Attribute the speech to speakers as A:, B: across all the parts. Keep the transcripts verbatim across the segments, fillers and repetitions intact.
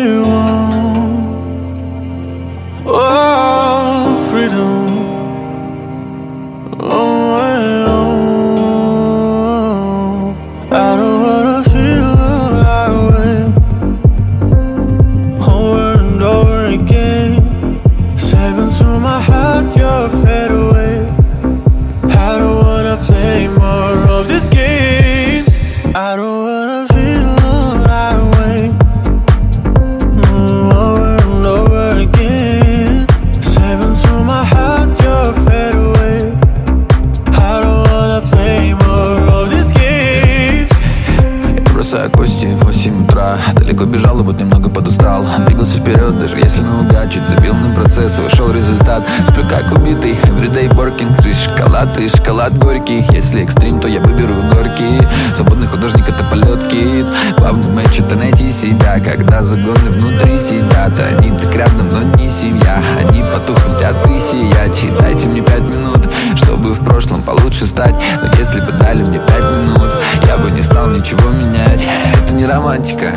A: you want. Oh, freedom on my own. I don't wanna feel that way over and over again. Saving to my heart your fade away. I don't wanna play more of these games. I don't wanna feel that way mm, over and over again. Saving to my heart your fade away. I don't wanna play more of these games.
B: Я бросаю кости в восемь утра. Далеко бежал и вот немного подустал. Двигался вперед, даже если наугад. Чуть забил на процесс, вышел результат. Сплю как убитый, everyday working. Жизнь шоколад и шоколад горький. Если экстрим, то я выберу горький. Свободный художник — это полет кит. Главный матч — это найти себя. Когда загоны внутри сидят, они так рядом, но не семья. Они потухнут, а ты сиять. И дайте мне пять минут, чтобы в прошлом получше стать. Но если бы дали мне пять минут, я бы не стал ничего менять. Это не романтика.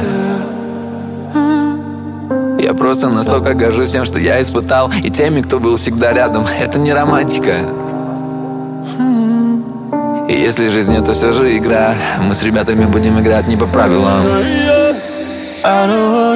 B: Я просто настолько горжусь тем, что я испытал, и теми, кто был всегда рядом. Это не романтика. И если жизнь — это все же игра, мы с ребятами будем играть не по правилам.
A: I don't